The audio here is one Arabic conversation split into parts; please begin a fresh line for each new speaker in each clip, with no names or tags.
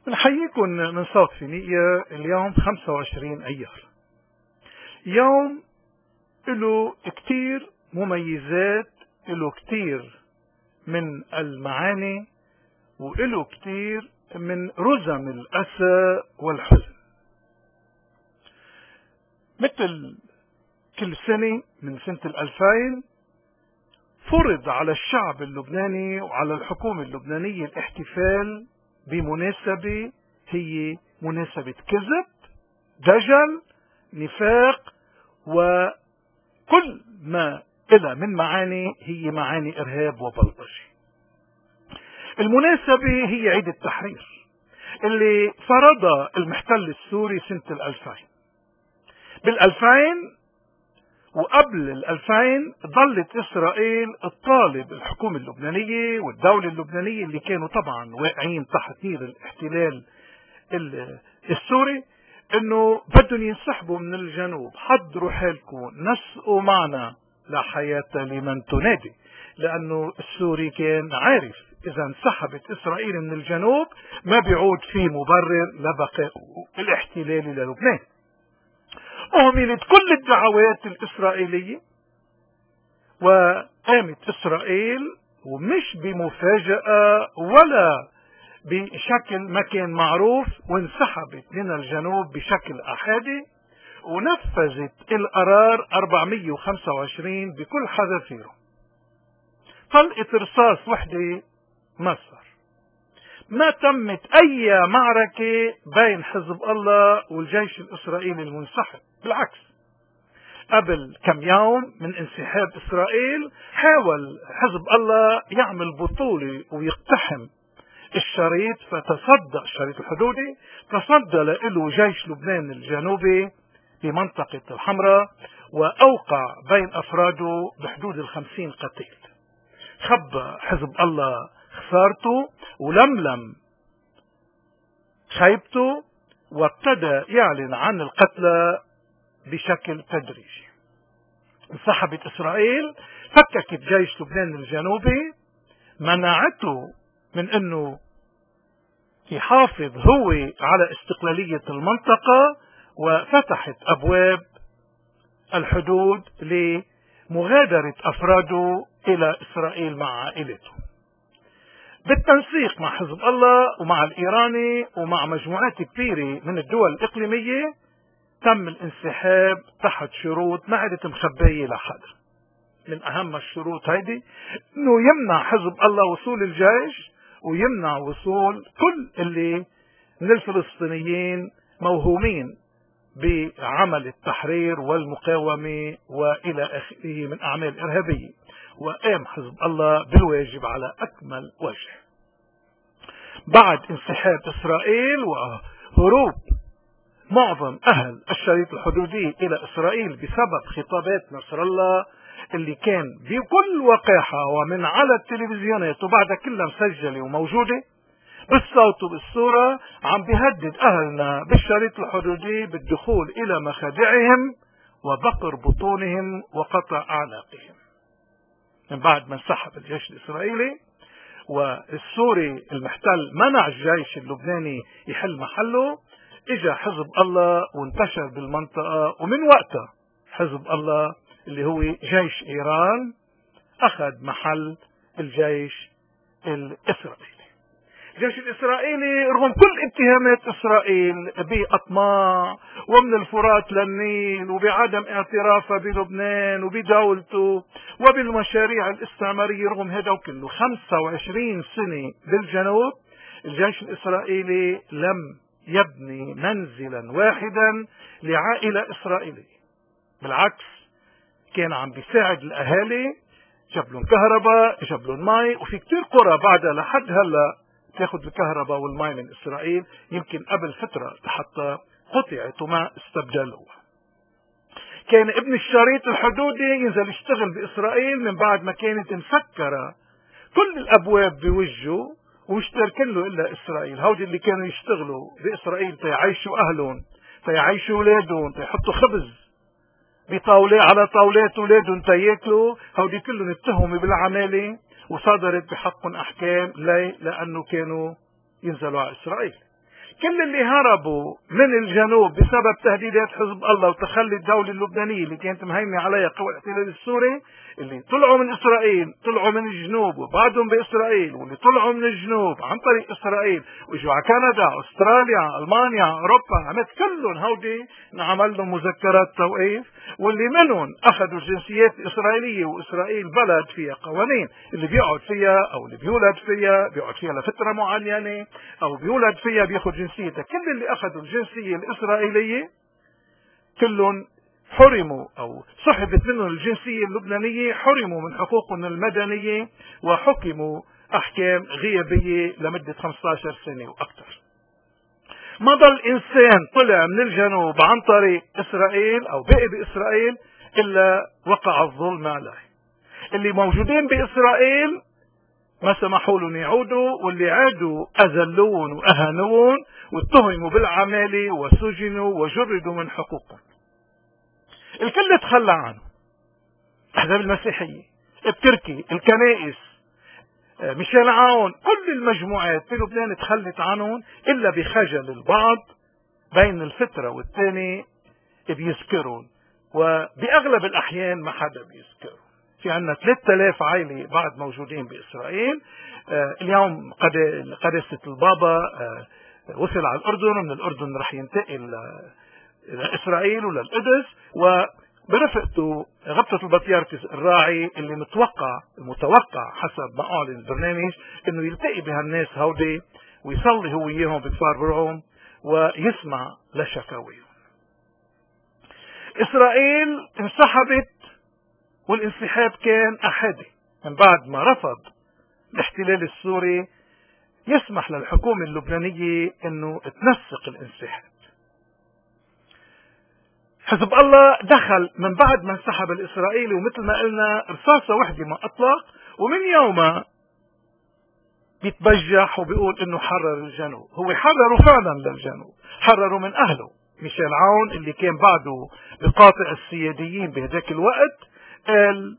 نحييكم من صوت فينيقيا. اليوم 25 أيار، يوم له كتير مميزات، له كتير من المعاني، وله كتير من رزم الأسى والحزن. مثل كل سنة من سنة 2000 فرض على الشعب اللبناني وعلى الحكومة اللبنانية الاحتفال بمناسبة هي مناسبة كذب، دجل، نفاق، وكل ما إلى من معاني هي معاني إرهاب وبلطجة. المناسبة هي عيد التحرير اللي فرضها المحتل السوري سنة 2000. بال2000 وقبل 2000 ظلت إسرائيل تطالب الحكومة اللبنانية والدولة اللبنانية اللي كانوا طبعا واقعين تحت نير الاحتلال السوري انه بدهم ينسحبوا من الجنوب. حضروا حالكم، نسقوا معنا لا حياة لمن تنادي، لانه السوري كان عارف اذا انسحبت اسرائيل من الجنوب ما بيعود في مبرر لبقاء الاحتلال للبنان. أهملت كل الدعوات الإسرائيلية وقامت إسرائيل، ومش بمفاجأة ولا بشكل ما كان معروف، وانسحبت من الجنوب بشكل أحادي ونفذت القرار 425 بكل حذافيره. طلقة رصاص وحدة ما صار، ما تمت أي معركة بين حزب الله والجيش الإسرائيلي المنسحب. بالعكس، قبل كم يوم من انسحاب إسرائيل حاول حزب الله يعمل بطولة ويقتحم الشريط، فتصدى الشريط الحدودي، تصدى له جيش لبنان الجنوبي بمنطقة الحمراء، وأوقع بين أفراده بحدود 50 قتيل. خبى حزب الله خسارته ولملم خيبته، وابتدى يعلن عن القتلى بشكل تدريجي. انسحبت إسرائيل، فككت جيش لبنان الجنوبي، منعته من انه يحافظ هو على استقلالية المنطقة، وفتحت ابواب الحدود لمغادرة افراده الى اسرائيل مع عائلته، بالتنسيق مع حزب الله ومع الايراني ومع مجموعات كثيرة من الدول الاقليمية. تم الانسحاب تحت شروط ما عادت مخبية لحد. من اهم الشروط هيدي انه يمنع حزب الله وصول الجيش، ويمنع وصول كل اللي من الفلسطينيين موهومين بعمل التحرير والمقاومة والى اخره من اعمال ارهابية. وقام حزب الله بالواجب على اكمل وجه. بعد انسحاب اسرائيل وهروب معظم اهل الشريط الحدودي الى اسرائيل بسبب خطابات نصر الله اللي كان بكل وقاحة ومن على التلفزيونات وبعدها كلها مسجلة وموجودة بالصوت وبالصورة، عم بيهدد اهلنا بالشريط الحدودي بالدخول الى مخادعهم وبقر بطونهم وقطع اعناقهم. من بعد ما انسحب الجيش الاسرائيلي والسوري المحتل منع الجيش اللبناني يحل محله، اجا حزب الله وانتشر بالمنطقة، ومن وقتها حزب الله اللي هو جيش ايران اخذ محل الجيش الاسرائيلي. الجيش الاسرائيلي رغم كل اتهامات اسرائيل باطماع ومن الفرات للنيل وبعدم اعترافها بلبنان وبدولته وبالمشاريع الاستعمارية، رغم هذا وكله 25 سنة بالجنوب الجيش الاسرائيلي لم يبني منزلا واحدا لعائلة اسرائيلية. بالعكس، كان عم بيساعد الاهالي، جاب لهم كهرباء، جاب لهم مي، وفي كتير قرى بعدها لحد هلا تاخذ الكهرباء والمي من اسرائيل، يمكن قبل فترة حتى قطعت وما استبدلوها. كان ابن الشريط الحدودي ينزل يشتغل باسرائيل من بعد ما كانت مسكرة كل الابواب بوجهه ومش تاركن له الا اسرائيل. هودي اللي كانوا يشتغلوا باسرائيل تيعيشوا اهلهم، تيعيشوا اولادهم، تيحطوا خبز بطاولة على طاولات اولادهم تياكلوا، هودي كلهم اتهموا بالعمالة وصدرت بحقهم احكام ليه؟ لانه كانوا ينزلوا على اسرائيل. كل اللي هربوا من الجنوب بسبب تهديدات حزب الله وتخلي الدولة اللبنانية اللي كانت مهيمنة عليها قوى الاحتلال السوري، اللي طلعوا من إسرائيل، طلعوا من الجنوب وبعدهم بإسرائيل، واللي طلعوا من الجنوب عن طريق إسرائيل وإجوا على كندا، أستراليا، ألمانيا، أوروبا، عملت كلهم هودي نعمل لهم مذكرات توقيف، واللي منهم أخذوا الجنسيات الإسرائيلية، وإسرائيل بلد فيها قوانين، اللي بيقعد فيها أو اللي بيولد فيها بيقعد فيها لفترة معينة، أو بيولد فيها بياخذ جنسيتها. كل اللي أخذوا الجنسية الإسرائيلية كلهم حرموا أو سحبت منهم الجنسية اللبنانية، حرموا من حقوقهم المدنية وحكموا أحكام غيابية لمدة 15 سنة وأكثر. ما ضل إنسان طلع من الجنوب عن طريق إسرائيل أو بقي بإسرائيل إلا وقع الظلم عليه. اللي موجودين بإسرائيل ما سمحوا لهم يعودوا، واللي عادوا أذلون وأهانون واتهموا بالعمالة وسجنوا وجردوا من حقوقهم. الكل تخلى عنه، أحزاب المسيحية، التركي، الكنائس، ميشيل عون، كل المجموعات في لبنان تخلت عنهم إلا بخجل البعض بين الفترة والتاني بيذكرون، وبأغلب الأحيان ما حدا بيذكرون. في عنا 3000 عائلة بعد موجودين بإسرائيل. اليوم قداسة البابا وصل على الأردن، ومن الأردن رح ينتقل إلى إسرائيل وللقدس، وبرفقته غبطة البطيارك الراعي اللي المتوقع حسب ما أعلن البرنامج إنه يلتقي بهالناس هودي ويصلي هو وياهم بتفرعهم ويسمع لشكاويهم. إسرائيل انسحبت، والانسحاب كان أحادي من بعد ما رفض الاحتلال السوري يسمح للحكومة اللبنانية انه تنسق الانسحاب. حزب الله دخل من بعد ما انسحب الاسرائيلي، ومثل ما قلنا رصاصة وحدة ما اطلق، ومن يومها بيتبجح وبيقول انه حرر الجنوب. هو حرروا فعلا للجنوب، حرروا من اهله. ميشيل عون اللي كان بعده بقاطع السياديين بهذاك الوقت قال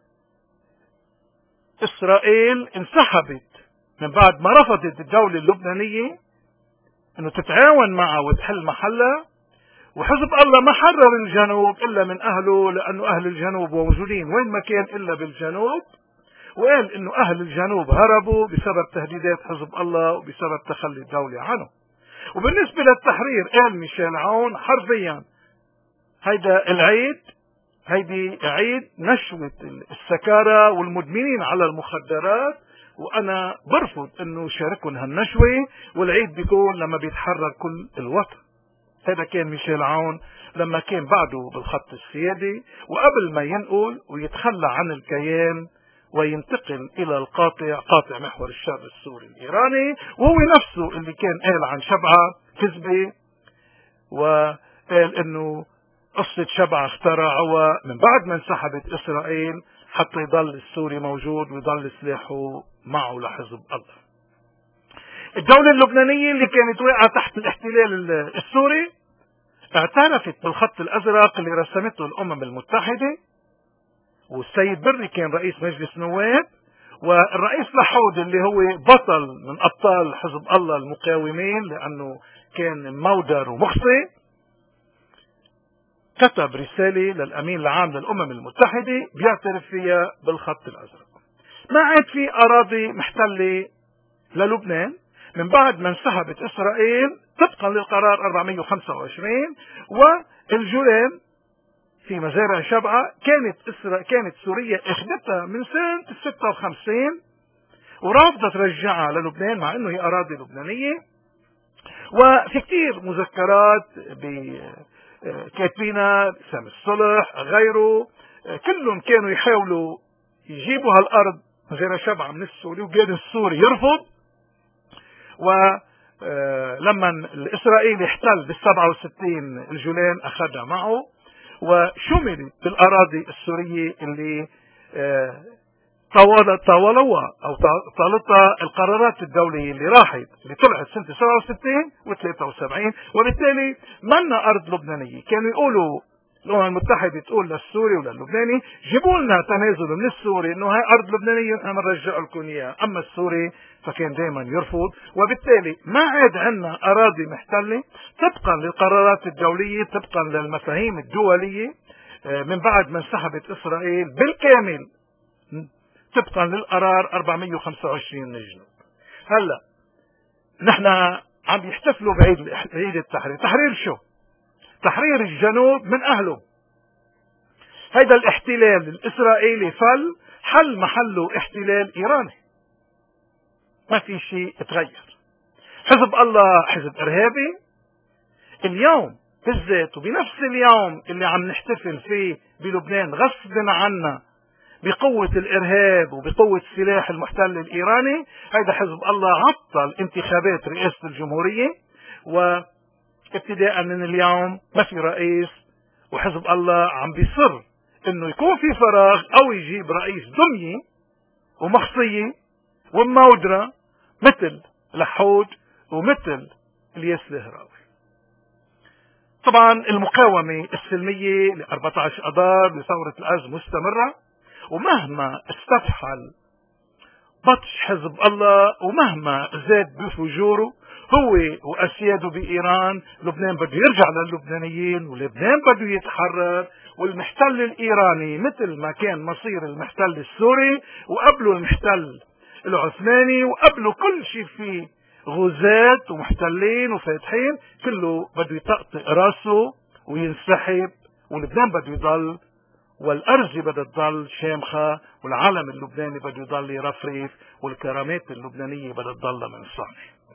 إسرائيل انسحبت من بعد ما رفضت الدولة اللبنانية انه تتعاون معها وتحل محلها، وحزب الله ما حرر الجنوب الا من اهله، لانه اهل الجنوب موجودين وين ما كان الا بالجنوب، وقال انه اهل الجنوب هربوا بسبب تهديدات حزب الله وبسبب تخلي الدولة عنه. وبالنسبة للتحرير قال ميشيل عون حرفيا هيدا العيد، هيدي عيد نشوة السكارى والمدمنين على المخدرات، وانا برفض انه شاركهم هالنشوة، والعيد بيكون لما بيتحرر كل الوطن. هذا كان ميشيل عون لما كان بعده بالخط السيادي، وقبل ما ينقل ويتخلى عن الكيان وينتقل الى القاطع، قاطع محور الشر السوري الايراني، وهو نفسه اللي كان قال عن شبعة كذبة، وقال انه قصة شبعة اخترعوها من بعد ما انسحبت اسرائيل حتى يضل السوري موجود ويضل سلاحه معه لحزب الله. الدولة اللبنانية اللي كانت واقعة تحت الاحتلال السوري اعترفت بالخط الازرق اللي رسمته الامم المتحدة، والسيد بري كان رئيس مجلس نواب، والرئيس لحود اللي هو بطل من ابطال حزب الله المقاومين لانه كان مودر ومخطئ، كتب رسالة للأمين العام للأمم المتحدة بيعترف فيها بالخط الأزرق. ما عاد في أراضي محتلة للبنان من بعد ما انسحبت إسرائيل طبقا للقرار 425، والجولان في مزارع شبعة كانت سوريا اخذتها من سنة 56 ورافضة ترجعها للبنان مع انه هي أراضي لبنانية. وفي كتير مذكرات كاتبينها سامي الصلح غيره، كلهم كانوا يحاولوا يجيبوا هالأرض مزارع شبعة من السوري، وقال السوري يرفض. ولما الإسرائيلي احتل بال67 الجولان أخذها معه، وشملت بالأراضي السورية اللي طاولوها أو طالتها القرارات الدولية اللي راحت اللي طلعت سنة 67 و73، وبالتالي منا أرض لبنانية. كانوا يقولوا الأمم المتحدة تقول للسوري وللبناني جيبوا لنا تنازل من السوري انه هاي ارض لبنانية احنا بنرجع لكم اياها، اما السوري فكان دائما يرفض، وبالتالي ما عاد عندنا اراضي محتلة طبقا للقرارات الدولية، طبقا للمفاهيم الدولية، من بعد ما انسحبت اسرائيل بالكامل طبقا للقرار 425 من الجنوب. هلا نحن عم يحتفلوا بعيد التحرير. تحرير شو؟ تحرير الجنوب من أهله. هيدا الاحتلال الإسرائيلي حل محله احتلال إيراني، ما في شيء اتغير. حزب الله حزب إرهابي. اليوم بالذات وبنفس اليوم اللي عم نحتفل فيه بلبنان غصب عنا بقوة الإرهاب وبقوة السلاح المحتل الإيراني، هيدا حزب الله عطل انتخابات رئاسة الجمهورية، وابتداء من اليوم ما في رئيس، وحزب الله عم بيصر انه يكون في فراغ او يجيب رئيس دمية ومخصية ومودرة مثل لحود ومثل الياس الهراوي. طبعا المقاومة السلمية ل 14 اذار لثورة الأرز مستمرة، ومهما استفحل بطش حزب الله ومهما زاد بفجوره هو واسياده بايران، لبنان بده يرجع للبنانيين، ولبنان بده يتحرر، والمحتل الايراني مثل ما كان مصير المحتل السوري وقبله المحتل العثماني وقبله كل شيء فيه غزاة ومحتلين وفاتحين، كله بده يطقطق راسه وينسحب، ولبنان بده يضل، والأرز بدها تضل شامخة، والعالم اللبناني بده يضل يرفرف، والكرامات اللبنانية بدها تضل من الصحن.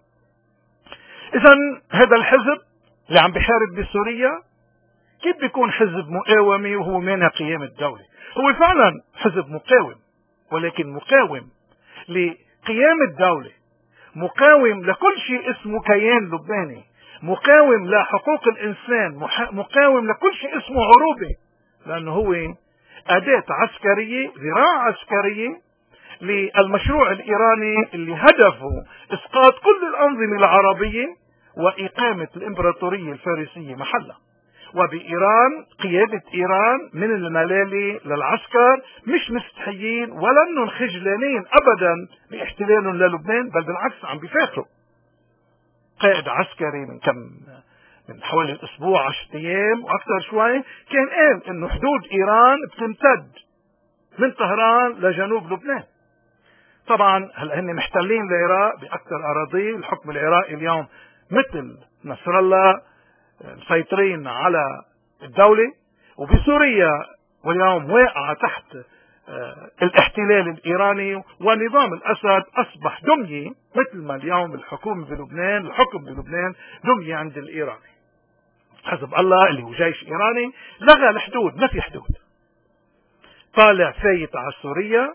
إذا هذا الحزب اللي عم بحارب بسوريا كيف بيكون حزب مقاومي وهو مانع قيام الدولة؟ هو فعلا حزب مقاوم، ولكن مقاوم لقيام الدولة، مقاوم لكل شيء اسمه كيان لبناني، مقاوم لحقوق الإنسان، مقاوم لكل شيء اسمه عروبة، لأنه هو أداة عسكرية، ذراع عسكرية للمشروع الإيراني اللي هدفه إسقاط كل الأنظمة العربية وإقامة الإمبراطورية الفارسية محلها. وبإيران قيادة إيران من الملالي للعسكر مش مستحيين ولا انهم خجلانين أبدا باحتلالهم للبنان، بل بالعكس عم بيفاخروا. قائد عسكري من حوالي الأسبوع 10 أيام وأكثر شوي كان قال إنه حدود إيران بتمتد من طهران لجنوب لبنان. طبعا هلا هن محتلين العراق بأكثر أراضي، الحكم العراقي اليوم مثل نصر الله مسيطرين على الدولة، وبسوريا واليوم واقعة تحت الاحتلال الإيراني، ونظام الأسد أصبح دمية، مثل ما اليوم الحكم بلبنان دمية عند الإيراني. حزب الله اللي هو جيش إيراني لغى الحدود، ما في حدود، طالع فايت على سوريا،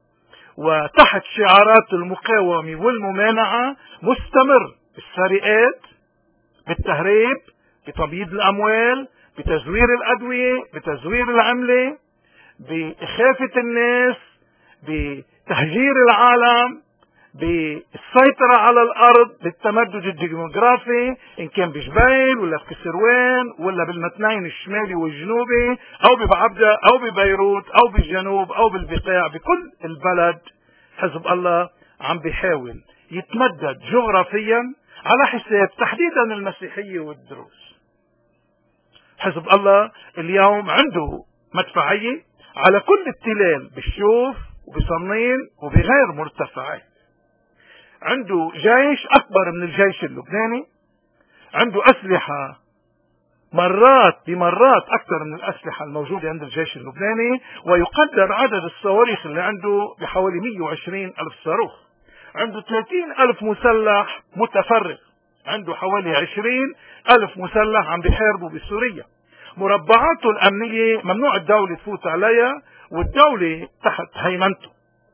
وتحت شعارات المقاومة والممانعة مستمر بالسرقات، بالتهريب، بتبييض الأموال، بتزوير الأدوية، بتزوير العملة، بإخافة الناس، بتهجير العالم، بالسيطرة على الأرض، بالتمدد الديموغرافي إن كان بجبيل ولا بكسروان ولا بالمتنين الشمالي والجنوبي أو ببعبدة أو ببيروت أو بالجنوب أو بالبقاع، بكل البلد حزب الله عم بيحاول يتمدد جغرافيا على حساب تحديدا المسيحية والدروز. حزب الله اليوم عنده مدفعية على كل التلال بالشوف وبصنين وبغير مرتفعات، عنده جيش أكبر من الجيش اللبناني، عنده أسلحة مرات بمرات أكثر من الأسلحة الموجودة عند الجيش اللبناني، ويقدر عدد الصواريخ اللي عنده بحوالي 120 ألف صاروخ، عنده 30 ألف مسلح متفرغ، عنده حوالي 20 ألف مسلح عم بيحاربوا بسوريا، مربعاته الأمنية ممنوع الدولة تفوت عليها والدولة تحت هيمنته،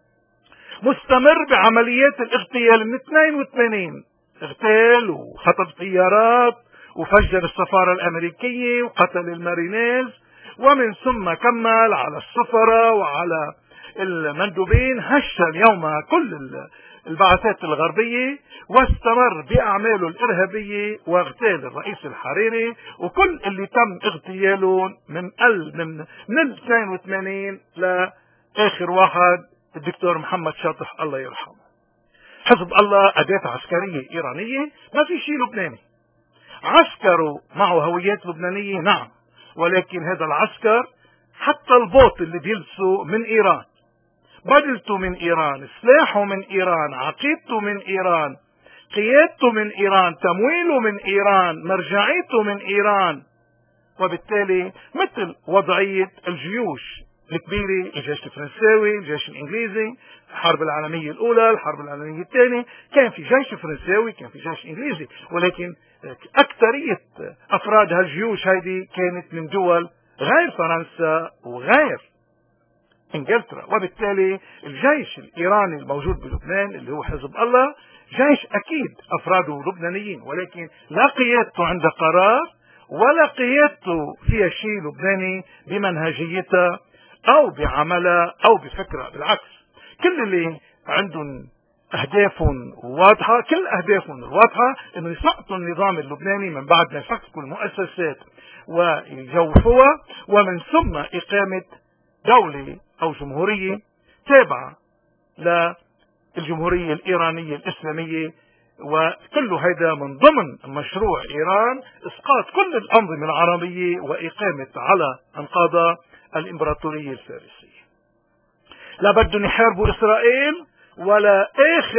مستمر بعمليات الاغتيال من 82 اغتال وخطف طيارات وفجر السفارة الأمريكية وقتل المارينيز، ومن ثم كمل على السفراء وعلى المندوبين، هش اليوم كل البعثات الغربية واستمر بأعماله الإرهابية واغتال الرئيس الحريري وكل اللي تم اغتياله من 82 لآخر واحد الدكتور محمد شاطح الله يرحمه. حزب الله أداة عسكرية إيرانية، ما في شيء لبناني. عسكروا معه هويات لبنانية نعم، ولكن هذا العسكر حتى البوط اللي بيلبسوا من إيران، بدلته من إيران، سلاحه من إيران، عقيدته من إيران، قيادته من إيران، تمويله من إيران، مرجعيته من إيران. وبالتالي مثل وضعية الجيوش الكبيرة، الجيش الفرنساوي، الجيش الإنجليزي، الحرب العالمية الأولى، الحرب العالمية الثانية، كان في جيش فرنساوي، كان في جيش إنجليزي، ولكن أكثرية أفراد هالجيوش هذه كانت من دول غير فرنسا وغير انجلترا. وبالتالي الجيش الإيراني الموجود بلبنان اللي هو حزب الله جيش أكيد أفراده لبنانيين، ولكن لا قيادته عند قرار ولا قيادته فيها شيء لبناني بمنهجيتها أو بعملها أو بفكرة. بالعكس، كل اللي عندهم أهدافهم واضحة، كل أهدافهم الواضحة إنه يسقطوا النظام اللبناني من بعد ما يفككوا المؤسسات ويجوفوها، ومن ثم إقامة دولة أو جمهورية تابعة للجمهورية الإيرانية الإسلامية. وكل هذا من ضمن مشروع إيران إسقاط كل الأنظمة العربية وإقامة على أنقاضها الإمبراطورية الفارسية. لا بدهم يحاربوا إسرائيل، ولا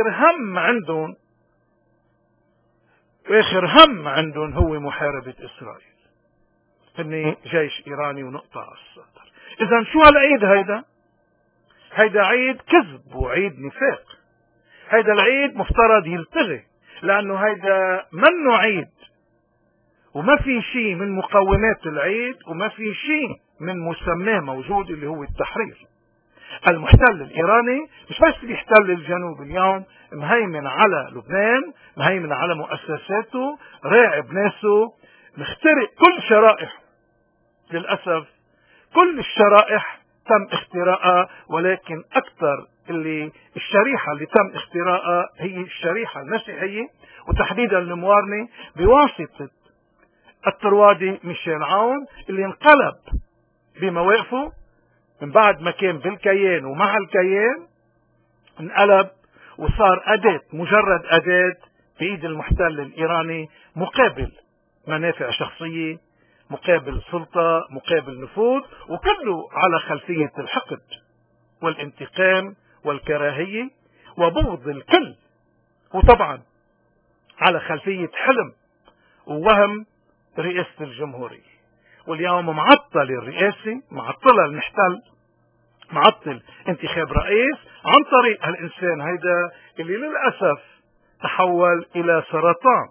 آخر هم عندهم هو محاربة إسرائيل. هن جيش إيراني ونقطة على السطر. إذا شو هالعيد هيدا عيد كذب وعيد نفاق. هيدا العيد مفترض يلتغي، لأنه هيدا منه عيد، وما في شيء من مقومات العيد وما في شيء من مسماه موجود اللي هو التحرير. المحتل الإيراني مش بس بيحتل الجنوب اليوم، مهيمن على لبنان، مهيمن على مؤسساته، راعب ناسه، مخترق كل شرائح. للأسف كل الشرائح تم اختراقها، ولكن أكثر الشريحة اللي تم اختراقها هي الشريحة المسيحية، وتحديدا الموارنة بواسطة الطروادي ميشيل عون اللي انقلب بمواقفه من بعد ما كان بالكيان ومع الكيان، انقلب وصار أداة، مجرد أداة بإيد المحتل الإيراني مقابل منافع شخصية، مقابل سلطة، مقابل نفوذ، وكله على خلفية الحقد والانتقام والكراهية وبغض الكل، وطبعا على خلفية حلم ووهم رئاسة الجمهورية. واليوم معطل الرئاسة، معطلها المحتل، معطل انتخاب رئيس عن طريق هالإنسان هيدا اللي للأسف تحول إلى سرطان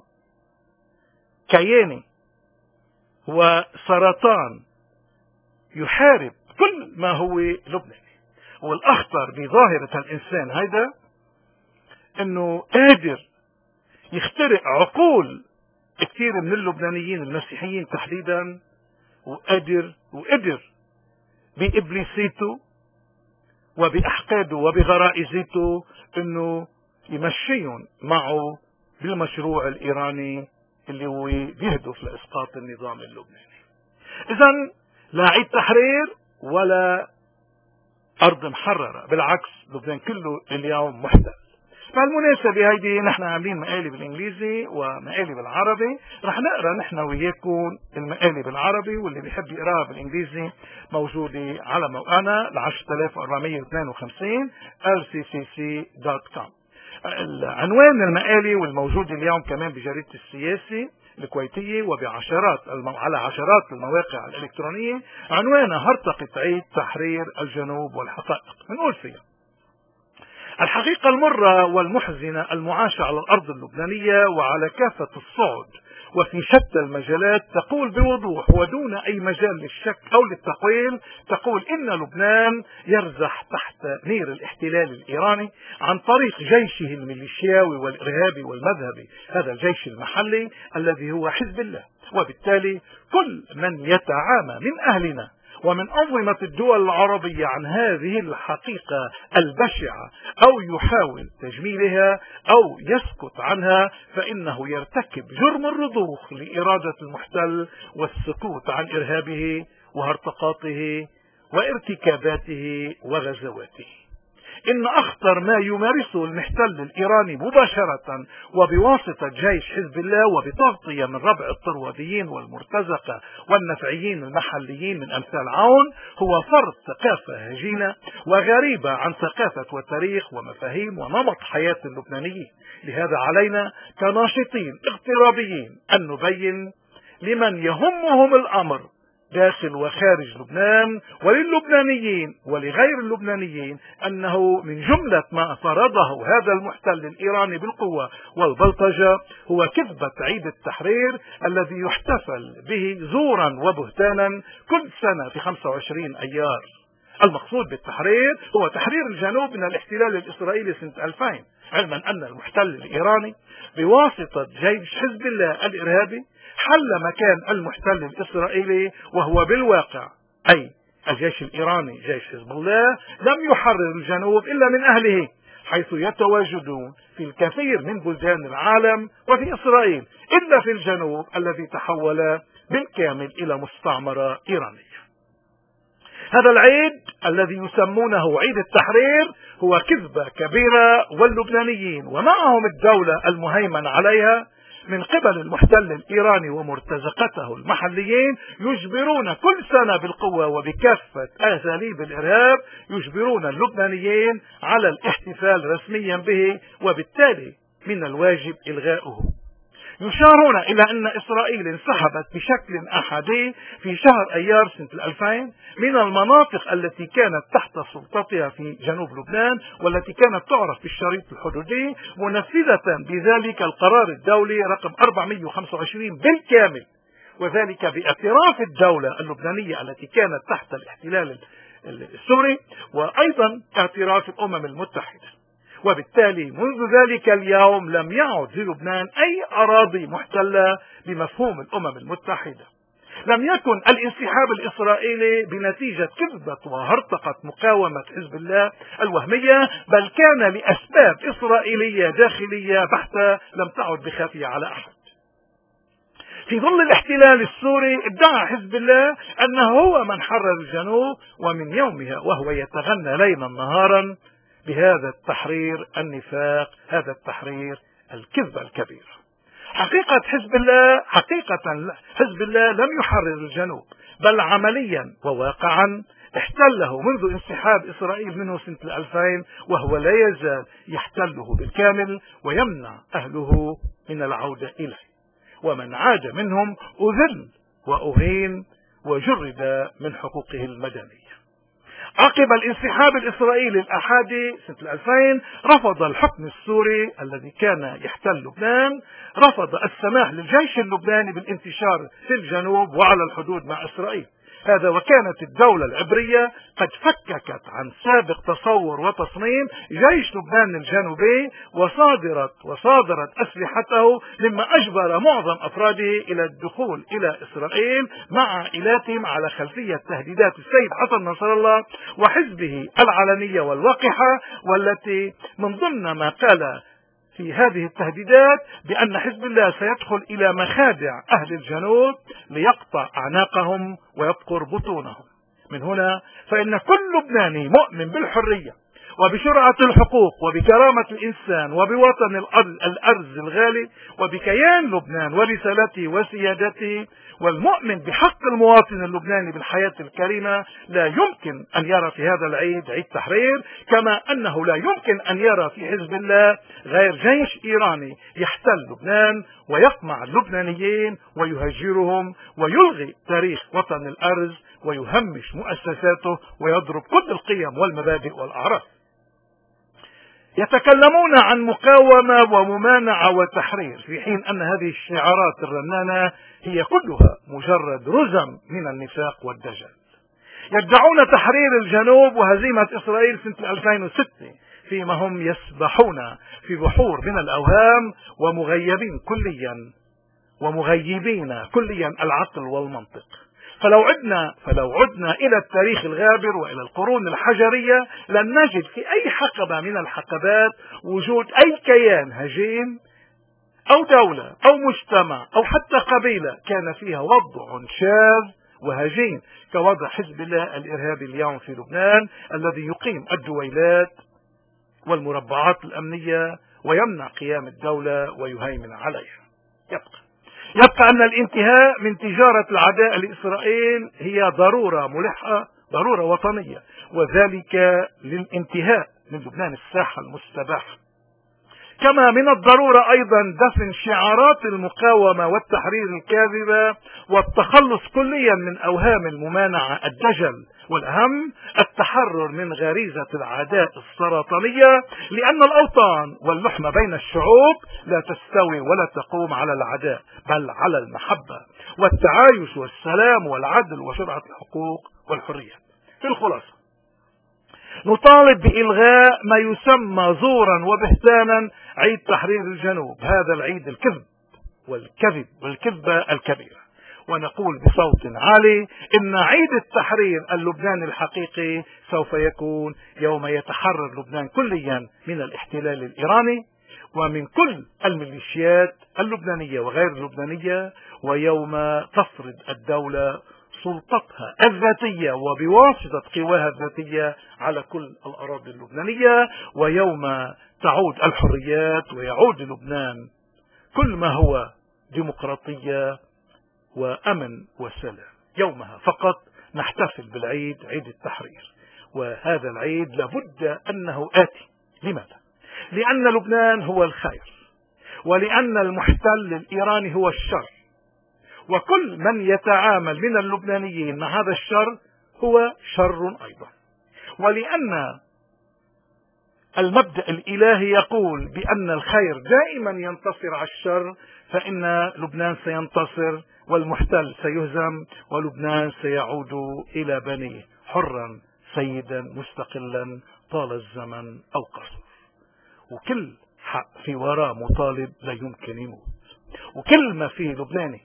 كياني وسرطان يحارب كل ما هو لبناني. والأخطر بظاهرة هالإنسان هيدا إنه قادر يخترق عقول كثير من اللبنانيين المسيحيين تحديدا، وقدر بإبليسيته وبأحقاده وبغرائزته انه يمشيهم معه بالمشروع الإيراني اللي هو بيهدف لإسقاط النظام اللبناني. إذا لا عيد تحرير ولا أرض محررة، بالعكس لبنان كله اليوم محتل. فالمناسبة هيدي نحن عاملين مقالب بالإنجليزي ومقالب بالعربي، رح نقرأ نحن وياكم المقالب بالعربي، واللي بيحب يقراها بالإنجليزي موجودة على موقعنا ل 10452 lccc.com. عنوان المقالي والموجود اليوم كمان بجريدة السياسي الكويتية على عشرات المواقع الإلكترونية، عنوانها هرطقة عيد تحرير الجنوب والحقائق. بنقول فيها: الحقيقة المرة والمحزنة المعاشة على الأرض اللبنانية وعلى كافة الصعد وفي شتى المجالات تقول بوضوح ودون أي مجال للشك أو للتقويل، تقول إن لبنان يرزح تحت نير الاحتلال الإيراني عن طريق جيشه الميليشياوي والإرهابي والمذهبي، هذا الجيش المحلي الذي هو حزب الله. وبالتالي كل من يتعامى من أهلنا ومن أنظمة الدول العربية عن هذه الحقيقة البشعة أو يحاول تجميلها أو يسكت عنها فإنه يرتكب جرم الرضوخ لإرادة المحتل والسكوت عن إرهابه وهرطقاته وارتكاباته وغزواته. إن أخطر ما يمارسه المحتل الإيراني مباشرة وبواسطة جيش حزب الله وبتغطية من ربع الطرواديين والمرتزقة والنفعيين المحليين من أمثال عون هو فرض ثقافة هجينة وغريبة عن ثقافة وتاريخ ومفاهيم ونمط حياة اللبنانيين. لهذا علينا كناشطين اغترابيين أن نبين لمن يهمهم الأمر داخل وخارج لبنان وللبنانيين ولغير اللبنانيين أنه من جملة ما فرضه هذا المحتل الإيراني بالقوة والبلطجة هو كذبة عيد التحرير الذي يحتفل به زورا وبهتانا كل سنة في 25 أيار. المقصود بالتحرير هو تحرير الجنوب من الاحتلال الإسرائيلي سنة 2000، علما أن المحتل الإيراني بواسطة جيش حزب الله الإرهابي حل مكان المحتل الإسرائيلي، وهو بالواقع أي الجيش الإيراني جيش حزب الله لم يحرر الجنوب إلا من أهله، حيث يتواجدون في الكثير من بلدان العالم وفي إسرائيل إلا في الجنوب الذي تحول بالكامل إلى مستعمرة إيرانية. هذا العيد الذي يسمونه عيد التحرير هو كذبة كبيرة، واللبنانيين ومعهم الدولة المهيمن عليها من قبل المحتل الإيراني ومرتزقته المحليين يجبرون كل سنة بالقوة وبكافة أساليب الإرهاب يجبرون اللبنانيين على الاحتفال رسميا به، وبالتالي من الواجب إلغاؤه. يشارون إلى أن إسرائيل انسحبت بشكل أحادي في شهر أيار سنة 2000 من المناطق التي كانت تحت سلطتها في جنوب لبنان والتي كانت تعرف بالشريط الحدودي، منفذة بذلك القرار الدولي رقم 425 بالكامل، وذلك باعتراف الدولة اللبنانية التي كانت تحت الاحتلال السوري وأيضا اعتراف الأمم المتحدة. وبالتالي منذ ذلك اليوم لم يعد في لبنان أي أراضي محتلة بمفهوم الأمم المتحدة. لم يكن الانسحاب الإسرائيلي بنتيجة كذبة وهرطقة مقاومة حزب الله الوهمية، بل كان لأسباب إسرائيلية داخلية بحتة لم تعد بخافية على أحد. في ظل الاحتلال السوري ادعى حزب الله أنه هو من حرر الجنوب، ومن يومها وهو يتغنى ليلا نهارا بهذا التحرير النفاق، هذا التحرير الكذبة الكبيرة. حقيقة حزب الله لم يحرر الجنوب، بل عمليا وواقعا احتله منذ انسحاب إسرائيل منه سنة 2000، وهو لا يزال يحتله بالكامل ويمنع أهله من العودة إليه، ومن عاد منهم أذل وأهين وجرد من حقوقه المدنية. عقب الانسحاب الإسرائيلي الأحادي سنة 2000 رفض الحكم السوري الذي كان يحتل لبنان رفض السماح للجيش اللبناني بالانتشار في الجنوب وعلى الحدود مع إسرائيل. هذا وكانت الدولة العبرية قد فككت عن سابق تصور وتصميم جيش لبنان الجنوبي وصادرت أسلحته، مما أجبر معظم أفراده إلى الدخول إلى إسرائيل مع عائلاتهم على خلفية تهديدات السيد حسن نصر الله وحزبه العلنية والوقحة، والتي من ضمن ما قال في هذه التهديدات بأن حزب الله سيدخل إلى مخادع أهل الجنوب ليقطع أعناقهم ويبقر بطونهم. من هنا فإن كل لبناني مؤمن بالحرية وبشرعة الحقوق وبكرامة الإنسان وبوطن الأرز الغالي وبكيان لبنان ورسالته وسيادته، والمؤمن بحق المواطن اللبناني بالحياة الكريمة لا يمكن أن يرى في هذا العيد عيد تحرير، كما أنه لا يمكن أن يرى في حزب الله غير جيش إيراني يحتل لبنان ويقمع اللبنانيين ويهجرهم ويلغي تاريخ وطن الأرز ويهمش مؤسساته ويضرب كل القيم والمبادئ والأعراف. يتكلمون عن مقاومة وممانعة وتحرير، في حين أن هذه الشعارات الرنانة هي كلها مجرد رزم من النفاق والدجل. يدعون تحرير الجنوب وهزيمة إسرائيل سنة 2006، فيما هم يسبحون في بحور من الأوهام ومغيبين كليا العقل والمنطق. فلو عدنا إلى التاريخ الغابر وإلى القرون الحجرية لن نجد في أي حقبة من الحقبات وجود أي كيان هجين أو دولة أو مجتمع أو حتى قبيلة كان فيها وضع شاذ وهجين كوضع حزب الله الإرهابي اليوم في لبنان، الذي يقيم الدويلات والمربعات الأمنية ويمنع قيام الدولة ويهيمن عليها. يبقى أن الانتهاء من تجارة العداء لإسرائيل هي ضرورة ملحة، ضرورة وطنية، وذلك للانتهاء من لبنان الساحة المستباحة. كما من الضرورة أيضا دفن شعارات المقاومة والتحرير الكاذبة والتخلص كليا من أوهام الممانعة الدجل، والأهم التحرر من غريزة العداء السرطانية، لأن الأوطان واللحمة بين الشعوب لا تستوي ولا تقوم على العداء بل على المحبة والتعايش والسلام والعدل وشرعة الحقوق والحرية. في الخلاصة نطالب بإلغاء ما يسمى زورا وبهتانا عيد تحرير الجنوب، هذا العيد والكذبة الكبيرة، ونقول بصوت عالي إن عيد التحرير اللبناني الحقيقي سوف يكون يوم يتحرر لبنان كليا من الاحتلال الإيراني ومن كل الميليشيات اللبنانية وغير اللبنانية، ويوم تفرض الدولة سلطتها الذاتية وبواسطة قواها الذاتية على كل الأراضي اللبنانية، ويوم تعود الحريات ويعود لبنان كل ما هو ديمقراطية وأمن وسلام. يومها فقط نحتفل بالعيد، عيد التحرير، وهذا العيد لابد أنه آتي. لماذا؟ لأن لبنان هو الخير، ولأن المحتل الإيراني هو الشر، وكل من يتعامل من اللبنانيين مع هذا الشر هو شر أيضا، ولأن المبدأ الإلهي يقول بأن الخير دائما ينتصر على الشر، فإن لبنان سينتصر والمحتل سيهزم ولبنان سيعود إلى بنيه حرا سيدا مستقلا طال الزمن أو قصر. وكل حق في وراء مطالب لا يمكن يموت، وكل ما فيه لبناني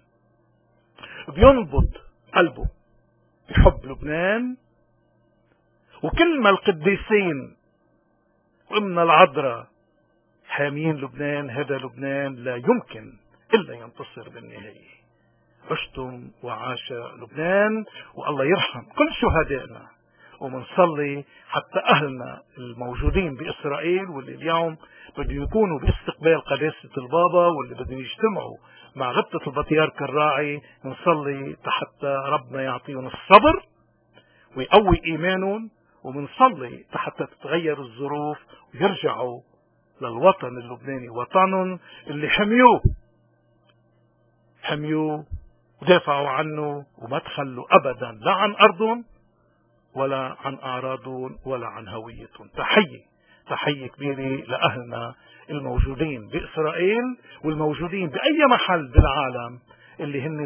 بينبض قلبه بحب لبنان، وكل ما القديسين ومن العذراء حامين لبنان، هذا لبنان لا يمكن إلا ينتصر بالنهاية. عشتم وعاش لبنان، والله يرحم كل شهدائنا، ومنصلي حتى أهلنا الموجودين بإسرائيل واللي اليوم بدهم يكونوا باستقبال قداسة البابا واللي بدهم يجتمعوا مع غبطة البطيارك الراعي، منصلي حتى ربنا يعطيهم الصبر ويقوي إيمانهم، ومنصلي حتى تتغير الظروف ويرجعوا للوطن اللبناني، وطنهم اللي حميوه ودافعوا عنه وما تخلوا أبدا لا عن أرضهم ولا عن أعراضهم ولا عن هويتهم. تحية كبيرة لأهلنا الموجودين بإسرائيل والموجودين بأي محل بالعالم اللي هن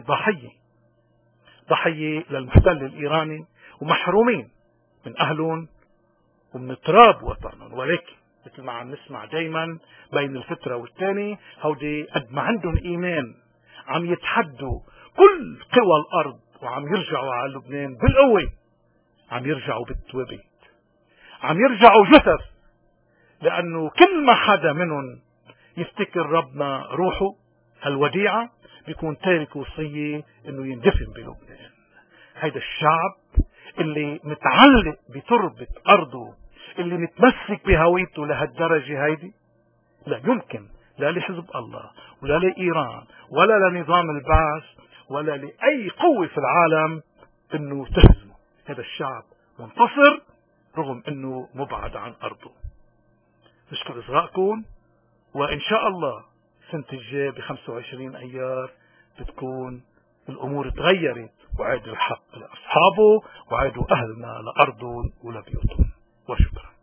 ضحية للمحتل الإيراني ومحرومين من أهلهم ومن تراب وطنهم. ولكن مثل ما عم نسمع دايما بين الفترة والتاني، هودي قد ما عندهم إيمان عم يتحدوا كل قوى الأرض وعم يرجعوا على لبنان بالقوة، عم يرجعوا بالتوبيت، عم يرجعوا جثث، لأنه كل ما حدا منهم يفتكر ربنا روحه الوديعة بيكون تارك وصية انه يندفن بلبنان. هيدا الشعب اللي متعلق بتربة أرضه، اللي متمسك بهويته لهالدرجة هيدي، لا يمكن لا لحزب الله ولا لإيران ولا لنظام البعث ولا لأي قوة في العالم انه تهزمه. هذا الشعب منتصر رغم انه مبعد عن أرضه. نشكر إصغائكم، وإن شاء الله سنة الجاي ب25 أيار بتكون الأمور تغيرت وعاد الحق لأصحابه وعادوا أهلنا لأرضهم ولبيوتهم. وشكرا.